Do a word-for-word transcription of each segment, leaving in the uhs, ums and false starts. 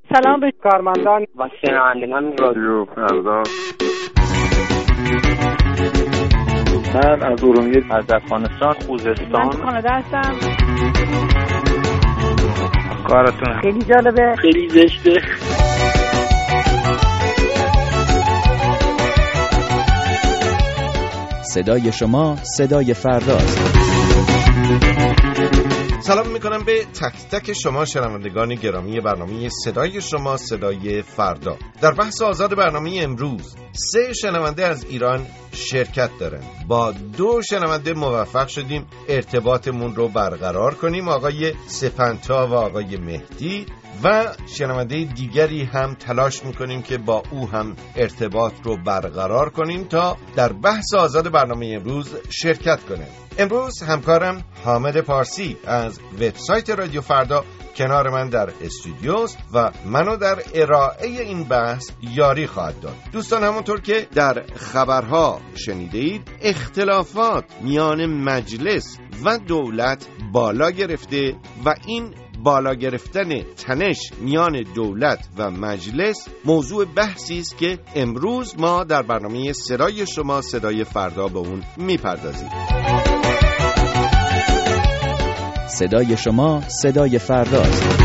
سلام به کارمندان و شنوندگان رادیو فردا. من از ارومیه، از افغانستان، خوزستان، من کانادا هستم. کارتون خیلی جالبه، خیلی زشته. صدای شما صدای فرداست. سلام میکنم به تک تک شما شنوندگان گرامی برنامه صدای شما صدای فردا. در بحث آزاد برنامه امروز سه شنونده از ایران شرکت دارن. با دو شنونده موفق شدیم ارتباطمون رو برقرار کنیم، آقای سپنتا و آقای مهدی، و شنونده دیگری هم تلاش میکنیم که با او هم ارتباط رو برقرار کنیم تا در بحث آزاد برنامه امروز شرکت کنه. امروز همکارم حامد پارسی از وبسایت رادیو فردا کنار من در استودیوست و منو در ارائه این بحث یاری خواهد داد. دوستان، همونطور که در خبرها شنیدید، اختلافات میان مجلس و دولت بالا گرفته و این بالا گرفتن تنش میان دولت و مجلس موضوع بحثی است که امروز ما در برنامه صدای شما صدای فردا به اون میپردازیم. صدای شما صدای فرداست.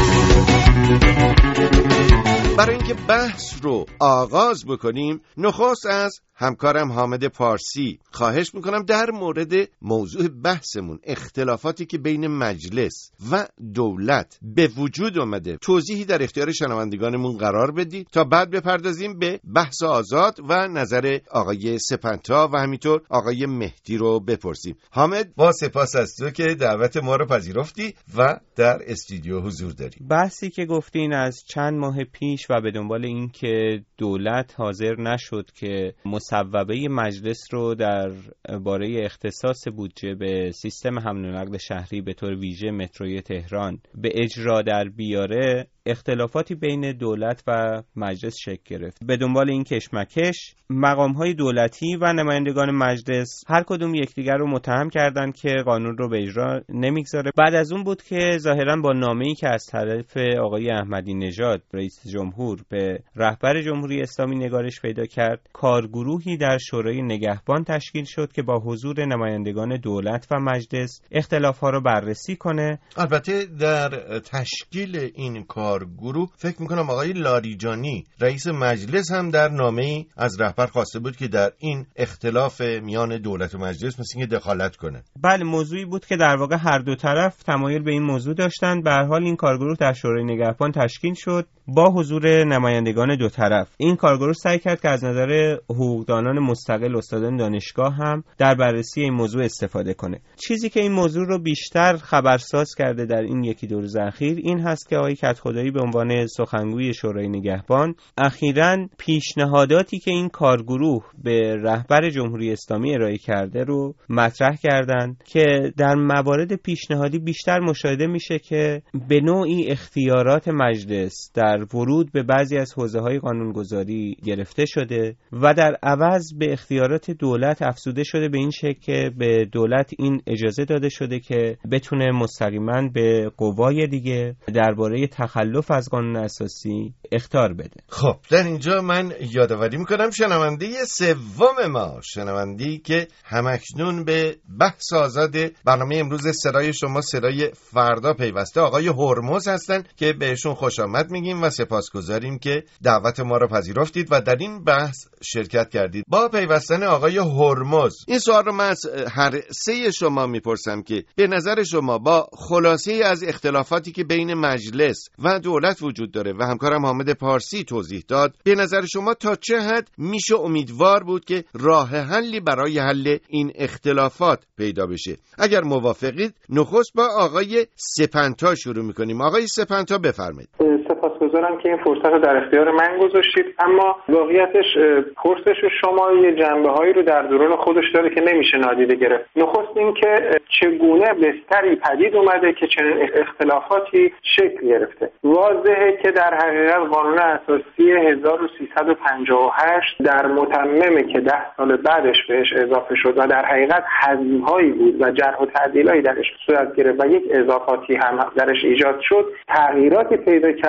برای اینکه بحث رو آغاز بکنیم، نخست از همکارم حامد پارسی خواهش میکنم در مورد موضوع بحثمون، اختلافاتی که بین مجلس و دولت به وجود اومده، توضیحی در اختیار شنوندگانمون قرار بدید تا بعد بپردازیم به بحث آزاد و نظر آقای سپنتا و همینطور آقای مهدی رو بپرسیم. حامد، با سپاس از تو که دعوت ما رو پذیرفتی و در استودیو حضور داری. بحثی که گفتین از چند ماه پیش و به دنبال این که دولت حاضر نشد که مصوبه مجلس رو در باره اختصاص بودجه به سیستم حمل و نقل شهری به طور ویژه متروی تهران به اجرا در بیاره، اختلافاتی بین دولت و مجلس شکل گرفت. به دنبال این کشمکش، مقام‌های دولتی و نمایندگان مجلس هر کدوم یکدیگر رو متهم کردند که قانون رو به اجرا نمیگذاره. بعد از اون بود که ظاهراً با نامه‌ای که از طرف آقای احمدی نژاد رئیس جمهور به رهبر جمهوری اسلامی نگارش پیدا کرد، کارگروهی در شورای نگهبان تشکیل شد که با حضور نمایندگان دولت و مجلس اختلاف‌ها رو بررسی کنه. البته در تشکیل این کار گروه فکر میکنم آقای لاریجانی رئیس مجلس هم در نامه‌ای از رهبر خواسته بود که در این اختلاف میان دولت و مجلس مثل اینکه دخالت کنه. بله، موضوعی بود که در واقع هر دو طرف تمایل به این موضوع داشتند. به هر حال این کارگروه در شورای نگهبان تشکیل شد با حضور نمایندگان دو طرف. این کارگروه سعی کرد که از نظر حقوقدانان مستقل، استادان دانشگاه هم در بررسی این موضوع استفاده کنه. چیزی که این موضوع رو بیشتر خبرساز کرده در این یکی دو روز اخیر این هست که آقای کدخدایی به عنوان سخنگوی شورای نگهبان اخیراً پیشنهاداتی که این کارگروه به رهبر جمهوری اسلامی ارائه کرده رو مطرح کردند که در موارد پیشنهادی بیشتر مشاهده میشه که به نوعی اختیارات مجلس در ورود به بعضی از حوزه‌های قانونگذاری گرفته شده و در عوض به اختیارات دولت افزوده شده، به این شکل که به دولت این اجازه داده شده که بتونه مستقیما به قوای دیگه درباره تخلف از قانون اساسی اخطار بده. خب در اینجا من یادآوری میکنم شنونده سوم ما، شنونده‌ای که همکنون به بحث آزاد برنامه امروز صدای شما صدای فردا پیوسته، آقای هرمز هستن که بهشون خوش آمد میگیم و سپاسگزاریم که دعوت ما رو پذیرفتید و در این بحث شرکت کردید. با پیوستن آقای هرمز، این سوال رو من از هر سه شما میپرسم که به نظر شما با خلاصه از اختلافاتی که بین مجلس و دولت وجود داره و همکارم حامد پارسی توضیح داد، به نظر شما تا چه حد میشه امیدوار بود که راه حلی برای حل این اختلافات پیدا بشه؟ اگر موافقید نخست با آقای سپنتا شروع میکنیم. آقای سپنتا بفرمایید. سپاسگزارم که این فرصت رو در اختیار من گذاشتید، اما واقعیتش پرسش شما یه جنبه‌هایی رو در درون خودش داره که نمیشه نادیده گرفت. نخست این که چگونه بستری پدید اومده که چنین اختلافاتی شکل گرفته. واضحه که در حقیقت قانون اساسی هزار و سیصد و پنجاه و هشت در متممه که ده سال بعدش بهش اضافه شد و در حقیقت حذف‌هایی بود و جرح و تعدیل‌هایی درش صورت گرفت و یک اضافاتی هم درش ایجاد شد، تغییراتی پیدا کرد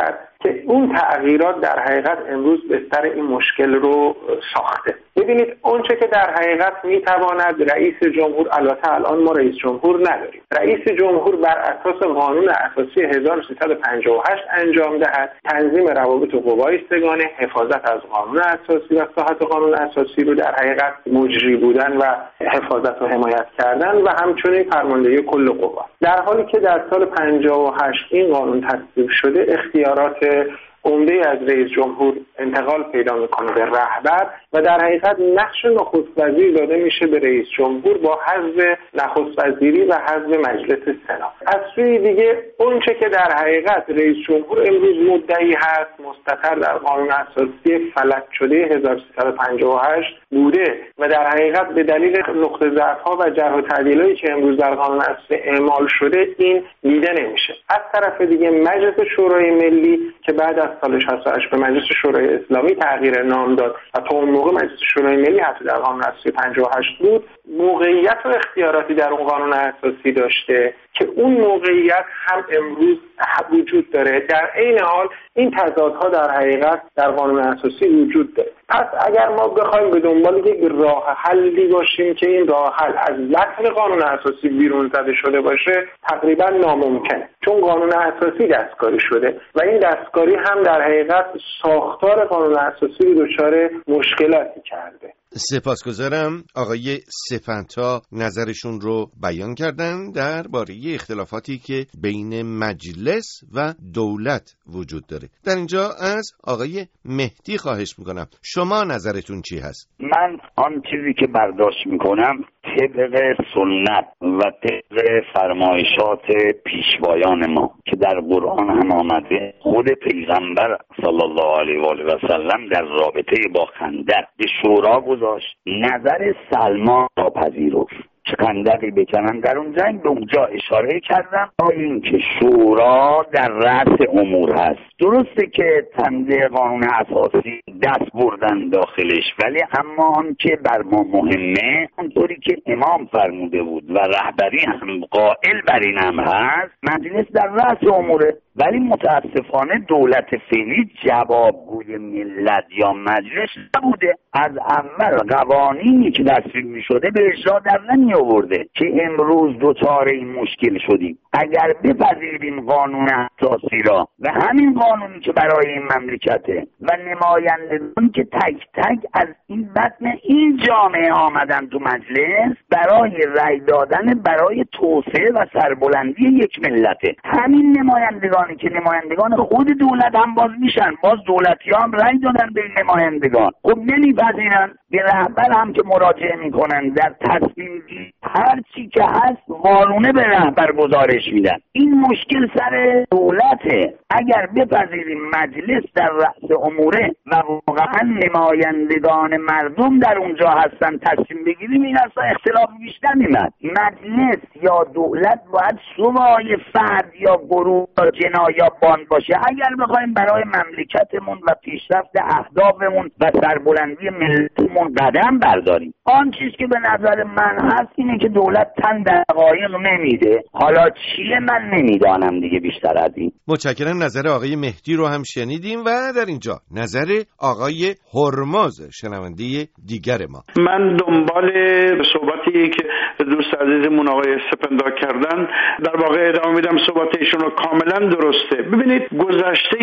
که اون تغییرات در حقیقت امروز بستر این مشکل رو ساخته. ببینید اونچه که در حقیقت میتواند رئیس جمهور، البته الان ما رئیس جمهور نداریم، رئیس جمهور بر اساس قانون اساسی هزار و سیصد و پنجاه و هشت انجام دهد، تنظیم روابط قوای سگانه، حفاظت از قانون اساسی و صحت قانون اساسی رو در حقیقت مجری بودن و حفاظت و حمایت کردن و همچنین فرماندهی کل قوا. در حالی که در سال پنجاه و هشت این قانون تصویب شده، اختیارات عمده از رئیس جمهور انتقال پیدا میکنه به رهبر و در حقیقت نقش نخست وزیر داده میشه به رئیس جمهور با حذف نخست وزیری و حذف مجلس سنا. از سوی دیگه اونچه که در حقیقت رئیس جمهور امروز مدعی هست مستقر در قانون اساسی فلج شده هزار و سیصد و پنجاه و هشت بوده و در حقیقت به دلیل نقطه ضعف‌ها و جرح و تعدیلایی که امروز در قانون اساسی اعمال شده این دیده نمیشه. از طرف دیگه مجلس شورای ملی که بعد از سال شصت و هشت به مجلس شورای اسلامی تغییر نام داد و تا اون موقع مجلس شورای ملی حتی در قانون اساسی پنجاه و هشت بود، موقعیت و اختیاراتی در اون قانون اساسی داشته که اون موقعیت هم امروز وجود داره. در عین حال این تضادها در حقیقت در قانون اساسی وجود داره. پس اگر ما بخوایم به دنبال یک راه حلی باشیم که این راه حل از لطف قانون اساسی بیرون زده شده باشه، تقریبا ناممکنه، چون قانون اساسی دستکاری شده و این دستکاری هم در حقیقت ساختار قانون اساسی رو دچار مشکلاتی کرده. سپاسگزارم. آقای سپنتا نظرشون رو بیان کردن درباره اختلافاتی که بین مجلس و دولت وجود داره. در اینجا از آقای مهدی خواهش میکنم شما نظرتون چی هست؟ من آن چیزی که برداشت میکنم طبق سنت و طبق فرمایشات پیشوایان ما که در قرآن هم آمده، خود پیغمبر صلی الله علیه و آله و سلم در رابطه با خندق به شورا گذاشت، نظر سلمان را پذیرفت. چه خندقی بکنن در اون جنگ، به اونجا اشاره کردم تا اینکه شورا در رأس امور هست. درسته که تنده قانون اساسی دست بردن داخلش، ولی اما آن که بر ما مهمه، اونطوری که امام فرموده بود و رهبری هم قائل بر این هم هست، مجلس در رأس اموره. ولی متاسفانه دولت فعلی جوابگوی ملت یا مجلس نبوده. از اول قوانینی که تصویب می شده به اجرا در نمی آورده که امروز دوچار این مشکل شدیم. اگر بپذیریم قانون اساسی را و همین قانونی که برای این مملکته و نمایندگان که تک تک از این بطن این جامعه آمدن تو مجلس برای رأی دادن برای توسعه و سربلندی یک ملته، همین نمایندگان که نمایندگان خود دولت هم باز میشن، باز دولتی هم رأی دادن به این نمایندگان، خب نمیپذیرن. به رهبر هم که مراجعه میکنن در تصمیم گیری هر چی که هست قانونه به رهبر گزارش میدن. این مشکل سر دولته. اگر بپذیریم مجلس در رأس اموره و واقعا نمایندگان مردم در اونجا هستن تصمیم بگیریم، این اصلا اختلاف بیشتر میمد. مجلس یا دولت باید سوای فرد یا گروه یا جنا یا باند باشه اگر بخوایم برای مملکتمون و پیشرفت اهدافمون و سربلندی ملتمون قدم برداریم. آن چیز که به نظر من هست اینه که دولت تن دقایق نمیده. حالا چیه من نمیدانم دیگه بیشتر از این. متشکرم. نظر آقای مهدی رو هم شنیدیم و در اینجا نظر آقای هرمز شنونده دیگر ما. من دنبال صحبتی که دوست عزیزمون آقای سپندا کردن در واقع ادامه میدم. صحبت ایشون رو کاملا درسته. ببینید گذشته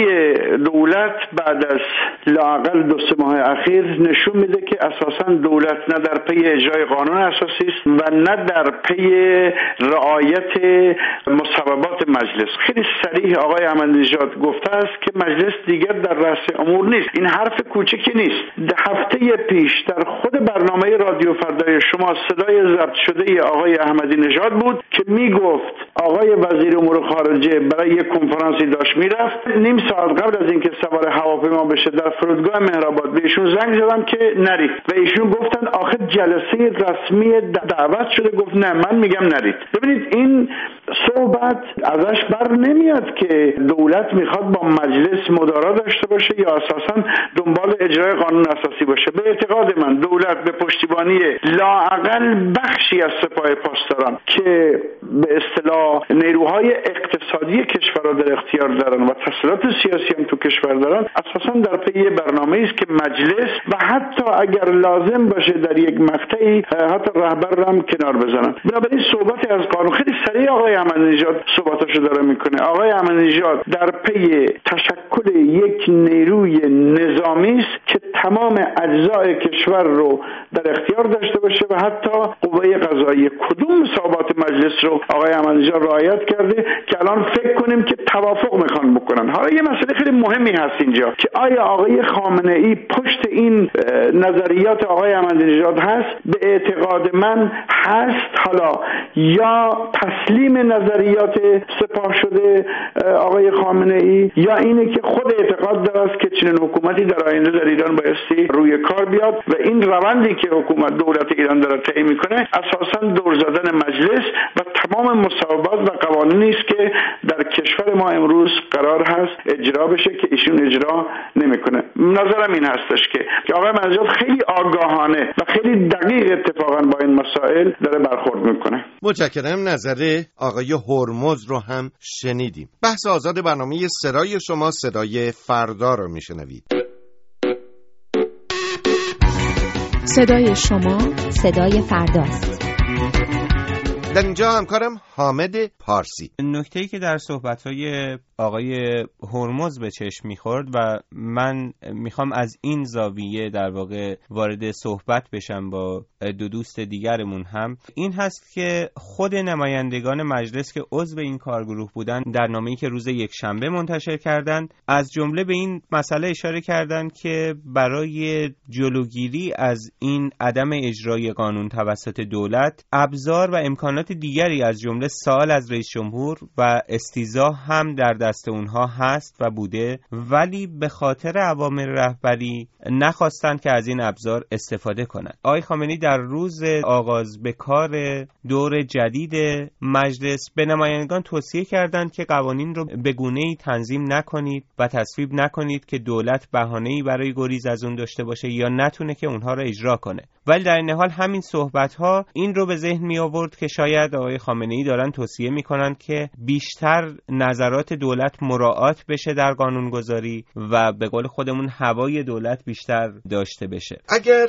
دولت بعد از لااقل دو سه ماه اخیر نشون میده که اساسا دولت نه در پی اجرای قانون اساسی است و نه در پی رعایت مصوبات مجلس. خیلی صریح آقای احمدی نژاد گفته است که مجلس دیگر در رأس امور نیست. این حرف کوچکی نیست. هفته پیش در خود برنامه رادیو فردای شما صدای ضبط شده آقای احمدی نژاد بود که میگفت آقای وزیر امور خارجه برای یک کنفرانسی داشت میرفت، نیم ساعت قبل از اینکه سوار هواپیما بشه در فرودگاه مهرآباد به ایشون زنگ زدم که نرید و ایشون گفتن آخه جلسه رسمی دعوت شده. گفت نه من میگم نرید. ببینید این صحبت ازش بر نمیاد که دولت میخواد با مجلس مدارا داشته باشه یا اساساً دنبال اجرای قانون اساسی باشه. به اعتقاد من دولت به پشتیبانی لااقل بخشی از سپاه پاسداران که به اصطلاح نیروهای اقتصادی کشور را در اختیار دارن و تسلط سیاسی هم تو کشور دارن، اساساً در پی برنامه‌ای است که مجلس و حتی اگر لازم باشه در یک مقطعی حتی رهبر را هم کنار بزنن. بنابراین صحبت از قانون خیلی سریع آقای احمدی نژاد صحبتاشو داره میکنه. آقای احمدی نژاد در پی تشکل یک نیروی نظامی است که تمام اجزای کشور رو در اختیار داشته باشه و حتی قوه قضاییه. کدوم صحبات مجلس رو آقای احمدی نژاد رعایت کرده که الان فکر کنیم که توافق میخوان بکنن؟ حالا یه مسئله خیلی مهمی هست اینجا که آیا آقای خامنه ای پشت این نظریات آقای احمدی نژاد هست؟ به اعتقاد من هست. حالا یا تسلیم نظریات سپاه شده آقای خامنه ای یا اینه که خود اعتقاد داره که چنین حکومتی در آینده در ایران بایستی روی کار بیاد و این روندی که حکومت دولت ایران داره طی میکنه اساساً دور زدن مجلس و تمام مصوبات و قوانینی است که در کشور ما امروز قرار هست اجرا بشه که ایشون اجرا نمیکنه. نظرم این هستش که که آقای منجاد خیلی آگاهانه و خیلی دقیق اتفاقا با این مسائل داره برخورد میکنه. متشکرم. نظر آقای هرمز رو هم شنیدیم. بحث آزاد برنامه صدای شما صدای فردا رو میشنوید. صدای شما صدای فرداست. در اینجا همکارم حامد پارسی. نکته‌ای که در صحبت‌های آقای هرمز به چشم می‌خورد و من میخوام از این زاویه در واقع وارد صحبت بشم با دو دوست دیگرمون هم، این هست که خود نمایندگان مجلس که عضو این کارگروه بودن در نامه‌ای که روز یکشنبه منتشر کردند از جمله به این مسئله اشاره کردند که برای جلوگیری از این عدم اجرای قانون توسط دولت ابزار و امکانات دیگری از جمله سوال از رئیس جمهور و استیضاح هم در دست اونها هست و بوده، ولی به خاطر اوامر رهبری نخواستن که از این ابزار استفاده کنند. آقای خامنه‌ای در روز آغاز به کار دور جدید مجلس به نمایندگان توصیه کردند که قوانین رو به گونه‌ای تنظیم نکنید و تصویب نکنید که دولت بهانه‌ای برای گریز از اون داشته باشه یا نتونه که اونها رو اجرا کنه. ولی در این حال همین صحبت‌ها این رو به ذهن می آورد که شاید آقای خامنه‌ای دارن توصیه می‌کنند که بیشتر نظرات دولت مراعات بشه در قانونگذاری و به قول خودمون هوای دولت بیشتر داشته بشه. اگر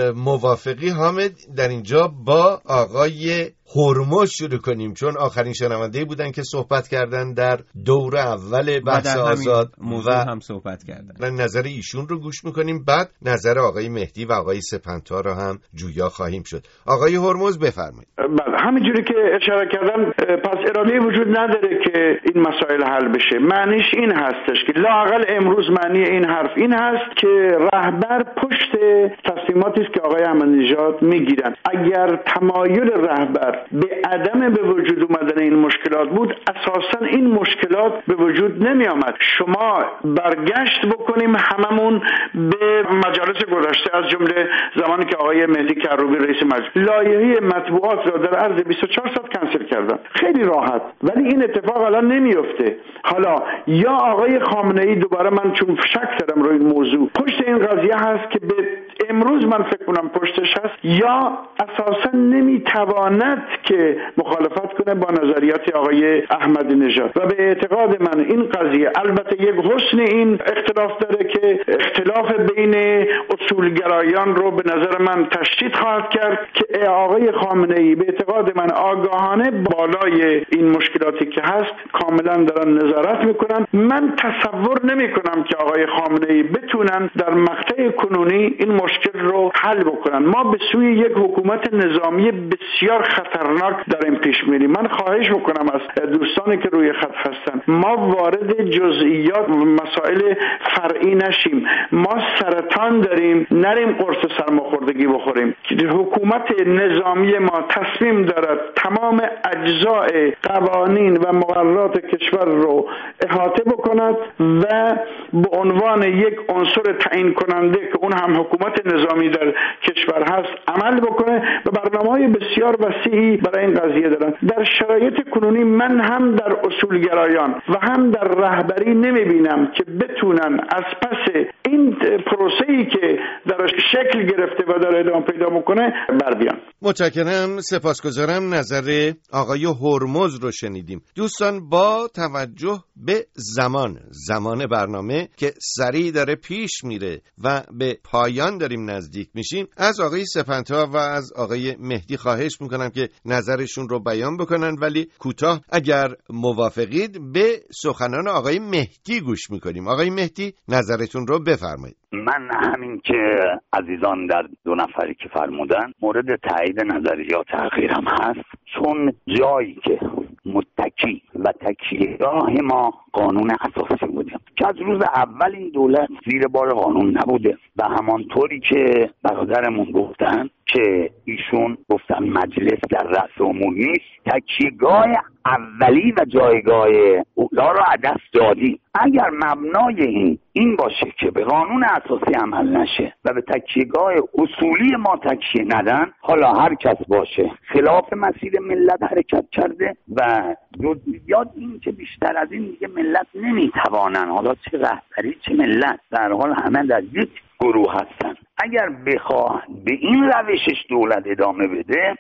موافقی حامد در اینجا با آقای هرمز شروع کنیم، چون آخرین شنونده بودن که صحبت کردن در دور اول بحث آزاد موضوع و هم صحبت کردن. نظر ایشون رو گوش میکنیم، بعد نظر آقای مهدی و آقای سپنتا رو هم جویا خواهیم شد. آقای هرمز بفرمایید. بله، همینجوری که اشاره کردن پس اراده وجود نداره که این مسائل حل بشه. معنیش این هستش که لااقل امروز معنی این حرف این هست که رهبر پشت تصمیماتی است که آقای احمدی نژاد میگیرن. اگر تمایل رهبر به عدم به وجود اومدن این مشکلات بود، اساسا این مشکلات به وجود نمی آمد. شما برگشت بکنیم هممون به مجالس گذشته، از جمله زمانی که آقای مهدی کروبی رئیس مجلس لایحه مطبوعات را در عرض بیست و چهار ساعت کنسل کردن، خیلی راحت. ولی این اتفاق الان نمیفته. حالا یا آقای خامنه ای دوباره، من چون شک دارم روی این موضوع، پشت این قضیه هست که به امروز من فکر کنم پشتش هست، یا اساسا نمیتواند که مخالفت کنه با نظریات آقای احمدی نژاد. و به اعتقاد من این قضیه البته یک حسن این اختلاف داره که اختلاف بین اصولگرایان رو به نظر من تشدید خواهد کرد که آقای خامنه ای به اعتقاد من آگاهانه بالای این مشکلاتی که هست کاملا دارن نظارت میکنن. من تصور نمی کنم که آقای خامنه ای بتونن در مقطع کنونی این مشکل رو حل بکنن. ما به سوی یک حکومت نظامی بسیار خطرناک داریم پیش میریم. من خواهش میکنم از دوستانی که روی خط هستن ما وارد جزئیات و مسائل فرعی نشیم. ما سرطان داریم، نریم قرص سرماخوردگی بخوریم. حکومت نظامی ما تصمیم دارد تمام اجزای قوانین و مقررات کشور رو احاطه بکند و به عنوان یک عنصر تعیین کننده که اون هم حکومت نظامی در کشور هست عمل بکنه و برنامه‌های بسیار وسیعی برای این قضیه دارن. در شرایط کنونی من هم در اصولگرایان و هم در رهبری نمیبینم که بتونن از پس این پروسه‌ای که در شکل گرفته و در ادامه پیدا میکنه بر بیان. متشکرم، سپاسگزارم. نظر آقای هرمز رو شنیدیم. دوستان، با توجه به زمان زمان برنامه که سریع داره پیش میره و به پایان داریم نزدیک میشیم، از آقای سپنتا و از آقای مهدی خواهش میکنم که نظرشون رو بیان بکنن، ولی کوتاه. اگر موافقید به سخنان آقای مهدی گوش میکنیم. آقای مهدی، نظرتون رو بفرمایید. من همین که عزیزان در دو نفری که فرمودن مورد تایید نظریات تغییرم هست، چون جایی که متکی و تکیهگاه ما قانون اساسی بوده که از روز اول این دولت زیر بار قانون نبوده و همانطوری که برادرمون گفتن که ایشون گفتن مجلس در رأس امور نیست، تکیهگاه اولی و جایگاه اولا رو از دست دادی. اگر مبنای این این باشه که به قانون اساسی عمل نشه و به تکیهگاه اصولی ما تکیه ندن، حالا هر کس باشه خلاف مسیر ملت حرکت کرده و جزئیات این که بیشتر از این دیگه ملت نمیتوانن، حالا چه رهبری چه ملت، در حال همه در یک گروه هستن. اگر بخواه به این روشش دولت ادامه بده،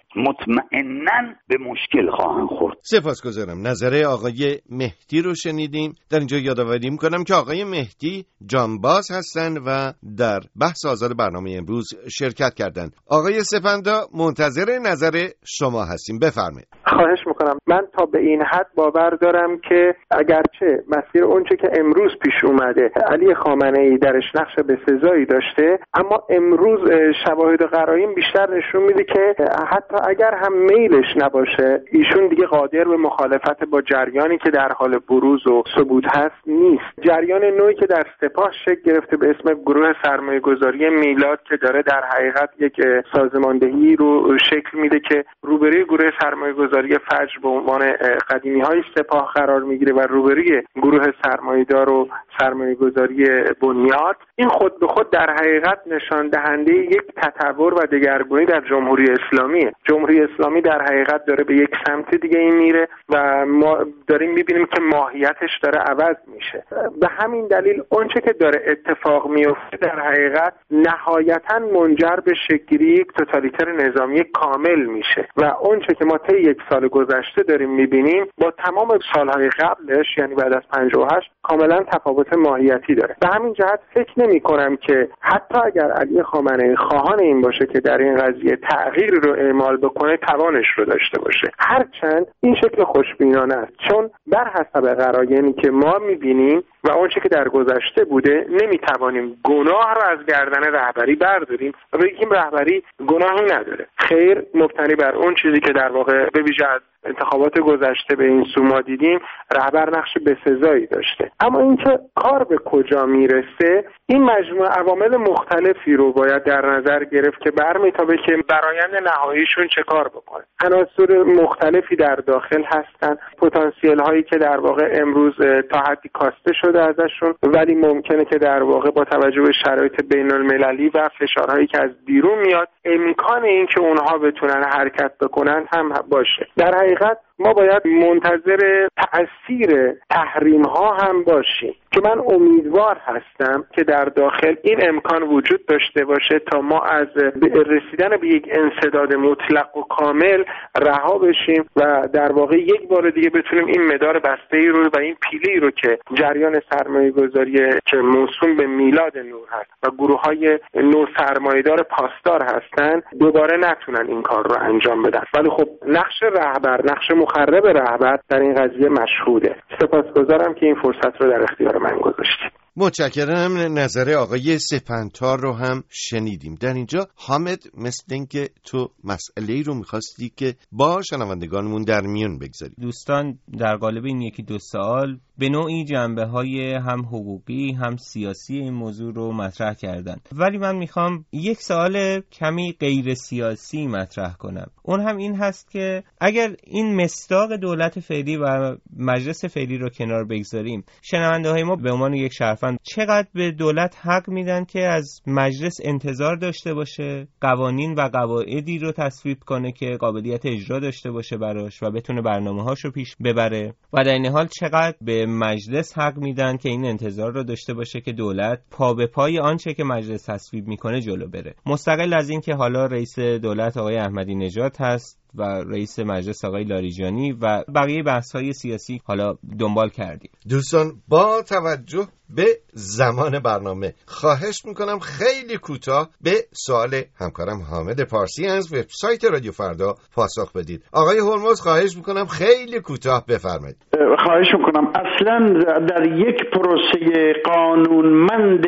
مطمئناً به مشکل خواهند خورد. سپاسگزارم. نظر آقای مهدی رو شنیدیم. در اینجا یادآوری می‌کنم که آقای مهدی جانباز هستند و در بحث آزاد برنامه امروز شرکت کردند. آقای سپندا، منتظر نظر شما هستیم. بفرمایید. خواهش میکنم. من تا به این حد باور دارم که اگرچه مسیر اونچه که امروز پیش اومده علی خامنه‌ای درش نقش بسزایی داشته، اما امروز شواهد و قرائن بیشتر نشون میده که حتی اگر هم میلش نباشه، ایشون دیگه قادر به مخالفت با جریانی که در حال بروز و ثبوت هست نیست. جریان نوعی که در سپاه شکل گرفته به اسم گروه سرمایه‌گذاری میلاد که داره در حقیقت یک سازماندهی رو شکل میده که روبروی گروه سرمایه‌گذاری فجر به عنوان قدیمی‌های سپاه قرار میگیره و روبروی گروه سرمایه‌دار و سرمایه‌گذاری بنیاد، این خود به خود در حقیقت نشان دهنده یک تطور و دگرگونی در جمهوری اسلامیه. جمهوری اسلامی در حقیقت داره به یک سمت دیگه این میره و ما داریم میبینیم که ماهیتش داره عوض میشه. به همین دلیل اونچه که داره اتفاق میفته در حقیقت نهایتاً منجر به شکلی یک توتالیتر نظامی کامل میشه و اونچه که ما طی یک سال گذشته داریم میبینیم با تمام سالهای قبلش، یعنی بعد از پنجاه و هشت، کاملا تفاوت ماهیتی داره. به همین جهت فکر نمی کنم که حتی اگر علی خامنه‌ای خواهان این باشه که در این قضیه تغییر رو اعمال بکنه، توانش رو داشته باشه، هرچند این شکل خوشبینانه است، چون بر حسب قرائنی که ما میبینیم و اونچه که در گذشته بوده، نمیتوانیم گناه رو از گردن رهبری برداریم و بگیم رهبری گناهی نداره. خیر، مبتنی بر اون چیزی که در واقع به ویژه از انتخابات گذشته به این سو ما دیدیم، رهبر نقش بسزایی داشته. اما اینکه کار به کجا میرسه، این مجموعه عوامل مختلفی رو باید در نظر گرفت که برمیتابه که برآیند نهاییشون چه کار بکنه. عناصر مختلفی در داخل هستن، پتانسیل هایی که در واقع امروز تا حدی کاسته شده ازشون، ولی ممکنه که در واقع با توجه به شرایط بین المللی و فشارهایی که از بیرون میاد، امکان این که اونها بتونن حرکت بکنن هم باشه. در حقیقت ما باید منتظر تأثیر تحریم ها هم باشیم که من امیدوار هستم که در داخل این امکان وجود داشته باشه تا ما از رسیدن به یک انسداد مطلق و کامل رها بشیم و در واقع یک بار دیگه بتونیم این مدار بسته‌ای رو و این پیله‌ای رو که جریان سرمایه‌گذاری که موسوم به میلاد نور هست و گروه‌های نو سرمایه‌دار پاسدار هستن دوباره نتونن این کار رو انجام بدن. ولی خب نقش رهبر، نقش مخرب رهبر در این قضیه مشهوده. سپاسگزارم که این فرصت رو در اختیار من گذاشتید. متشکرم. نظر آقای سپنتا رو هم شنیدیم. در اینجا حامد، مثل اینکه تو مسئله‌ای رو می‌خواستی که با شنوندگانمون در میون بگذاری. دوستان در قالب این یکی دو سوال به نوعی جنبه‌های هم حقوقی هم سیاسی این موضوع رو مطرح کردن، ولی من میخوام یک سوال کمی غیر سیاسی مطرح کنم. اون هم این هست که اگر این مصداق دولت فعلی و مجلس فعلی رو کنار بگذاریم، شنونده‌های ما به عنوان یک شهر طرفن چقدر به دولت حق میدن که از مجلس انتظار داشته باشه قوانین و قواعدی رو تصویب کنه که قابلیت اجرا داشته باشه براش و بتونه برنامه‌هاشو پیش ببره و در این حال چقدر به مجلس حق میدن که این انتظار رو داشته باشه که دولت پا به پای آنچه که مجلس تصویب میکنه جلو بره. مستقل از این که حالا رئیس دولت آقای احمدی نژاد هست و رئیس مجلس آقای لاریجانی و بقیه بحث‌های سیاسی حالا دنبال کردیم. دوستان با توجه به زمان برنامه خواهش میکنم خیلی کوتاه به سوال همکارم حامد پارسی از وبسایت رادیو فردا پاسخ بدید. آقای هرمز خواهش میکنم خیلی کوتاه بفرمایید. خواهش میکنم. اصلا در یک پروسه قانونمند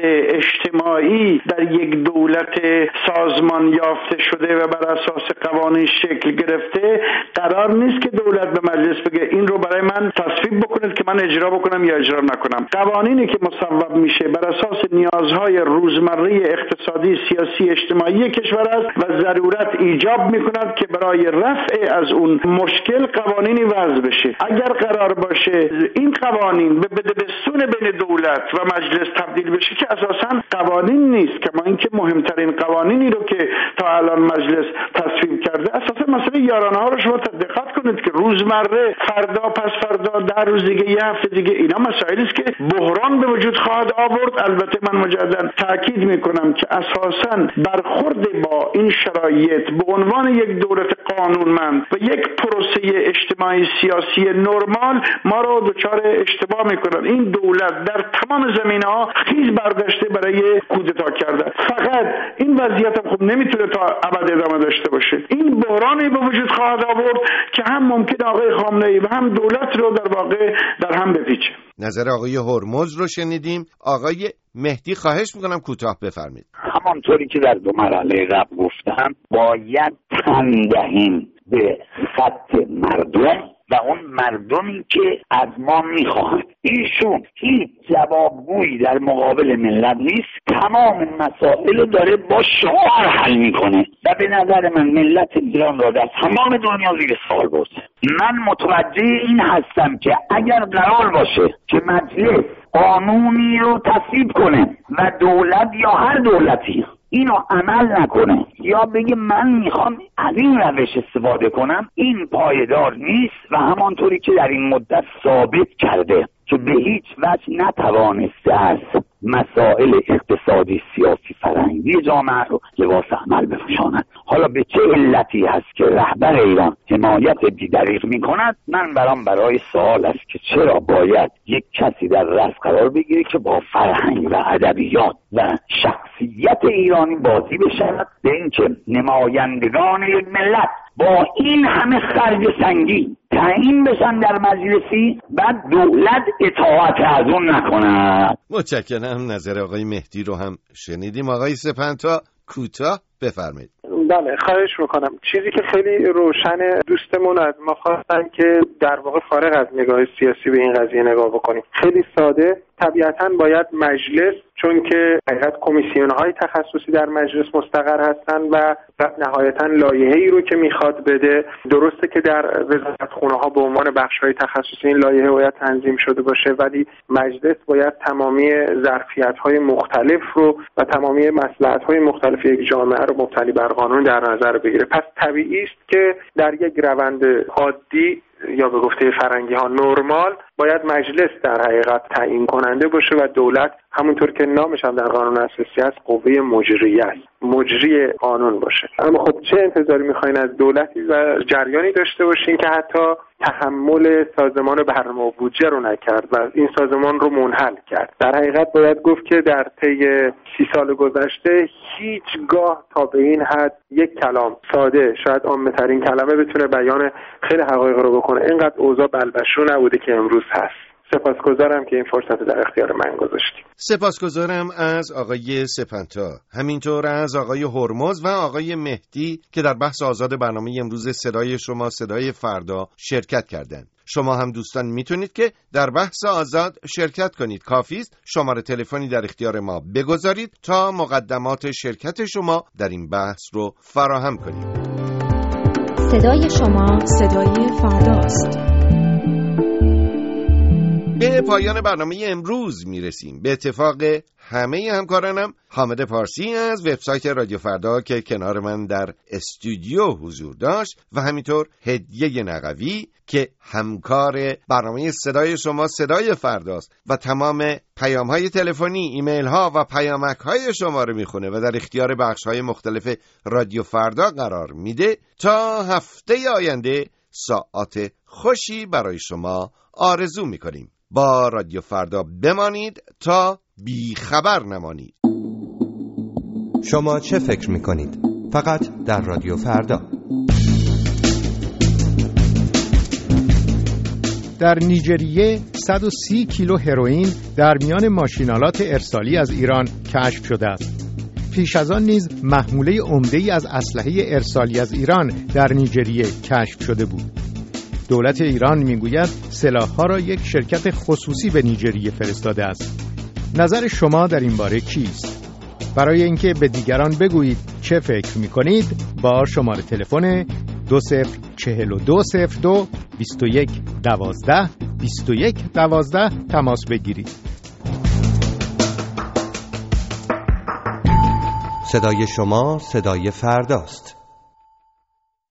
اجتماعی در یک دولت سازمان یافته شده و بر اساس قوانین شکل گرفته قرار نیست که دولت به مجلس بگه این رو برای من تصویب بکنید که من اجرا بکنم یا اجرا نکنم. قوانینی که مصوب میشه بر اساس نیازهای روزمره اقتصادی، سیاسی، اجتماعی کشور است و ضرورت ایجاب میکند که برای رفع از اون مشکل قوانینی وضع بشه. اگر قرار باشه این قوانین به بدبستون بین دولت و مجلس تبدیل بشه که اساساً قوانین نیست، کما اینکه مهمترین قوانینی رو که تا الان مجلس تصویب کرده اساساً مسئله یارانه ها رو شما دقت کنید که روزمره، فردا پس فردا، در روز دیگه، یه هفته دیگه، اینا مسائلی است که بحران به وجود خواهد آورد. البته من مجددا تاکید میکنم که اساساً برخورد با این شرایط به عنوان یک دولت قانونمند و یک پروسه اجتماعی سیاسی نرمال ما رو دچار اشتباه میکنن. این دولت در تمام زمینه‌ها خیز برداشته برای کودتا کرده. فقط این وضعیت هم خب نمیتونه تا ابد ادامه داشته باشه. این بحرانی به وجود خواهد آورد که هم ممکن آقای خامنه‌ای و هم دولت رو در واقع در هم بپیچه. نظر آقای هرمز رو شنیدیم. آقای مهدی خواهش میکنم کوتاه بفرمایید. همانطوری که در دو مرحله قبل گفتم باید تن دهیم به خط مردم و اون مردمی که از ما میخواهند. ایشون هیچ جوابگویی در مقابل ملت نیست، تمام مسائل رو داره با شعار حل میکنه و به نظر من ملت ایران را در تمام دنیا زیر سوال برده. من متوجه این هستم که اگر قرار باشه که مجلس قانونی رو تصویب کنه و دولت یا هر دولتی اینو عمل نکنه یا بگه من میخوام از این روش استفاده کنم، این پایدار نیست و همانطوری که در این مدت ثابت کرده که به هیچ وجه نتوانسته است مسائل اقتصادی، سیاسی، فرهنگی جامعه رو لباس عمل بپوشاند. حالا به چه علتی هست که رهبر ایران حمایت بی‌دریغ میکند؟ من برام برای سوال است که چرا باید یک کسی در رأس قرار بگیره که با فرهنگ و ادبیات و شخصیت ایرانی بازی بشود به اینکه نمایندگان یک ملت با این همه خرج سنگین تعیین بشن در مجلسی بعد دولت اطاعت از اون نکنه. متشکرم. نظر آقای مهدی رو هم شنیدیم. آقای سپنتا کوتاه بفرمایید. بله خواهش میکنم. چیزی که خیلی روشن، دوستمون از ما خواستن که در واقع فارغ از نگاه سیاسی به این قضیه نگاه بکنیم. خیلی ساده، طبیعتاً باید مجلس، چون که حقیقت کمیسیون‌های تخصصی در مجلس مستقر هستند و نهایتاً لایحه‌ای رو که میخواد بده، درسته که در وزارتخونه‌ها به عنوان بخش‌های تخصصی این لایحه باید تنظیم شده باشه، ولی مجلس باید تمامی ظرفیت‌های مختلف رو و تمامی مصلحت‌های مختلف یک جامعه رو مبتنی بر قانون در نظر بگیره. پس طبیعی است که در یک روند عادی یا به گفته فرنگی ها نرمال باید مجلس در حقیقت تعیین کننده باشه و دولت همونطور که نامش هم در قانون اساسی است قوه مجریه است، مجری قانون باشه. اما خب چه انتظاری میخواین از دولتی و جریانی داشته باشین که حتی تحمل سازمان برنامه و بودجه رو نکرد و این سازمان رو منحل کرد؟ در حقیقت باید گفت که در طی سی سال گذشته هیچگاه تا به این حد یک کلام ساده، شاید عامه‌ترین کلمه، بتونه بیان خیلی حقایق رو بکنه. اینقدر اوضاع بلبشو نبوده که امروز هست. سپاسگزارم که این فرصت در اختیار من گذاشتید. سپاسگزارم از آقای سپنتا، همینطور از آقای هرمز و آقای مهدی که در بحث آزاد برنامه امروز صدای شما صدای فردا شرکت کردند. شما هم دوستان میتونید که در بحث آزاد شرکت کنید. کافی است شماره تلفنی در اختیار ما بگذارید تا مقدمات شرکت شما در این بحث رو فراهم کنیم. صدای شما صدای فرداست. به پایان برنامه امروز میرسیم. به اتفاق همه همکارانم حامد پارسی از وبسایت رادیو فردا که کنار من در استودیو حضور داشت و همینطور هدیه نقوی که همکار برنامه صدای شما صدای فرداست و تمام پیام‌های تلفنی، ایمیل‌ها و پیامک‌های شما رو میخونه و در اختیار بخش‌های مختلف رادیو فردا قرار میده. تا هفته آینده ساعات خوشی برای شما آرزو میکنیم. با رادیو فردا بمانید تا بی خبر نمانید. شما چه فکر میکنید؟ فقط در رادیو فردا. در نیجریه صد و سی کیلو هروئین در میان ماشینالات ارسالی از ایران کشف شده است. پیش از آن نیز محموله عمده‌ای از اسلحه ارسالی از ایران در نیجریه کشف شده بود. دولت ایران میگوید سلاح‌ها را یک شرکت خصوصی به نیجریه فرستاده است. نظر شما در این باره چیست؟ برای اینکه به دیگران بگویید چه فکر می‌کنید با شماره تلفن دو صفر چهل و دو صفر دو بیست و یک دوازده بیست و یک دوازده تماس بگیرید. صدای شما صدای فرداست.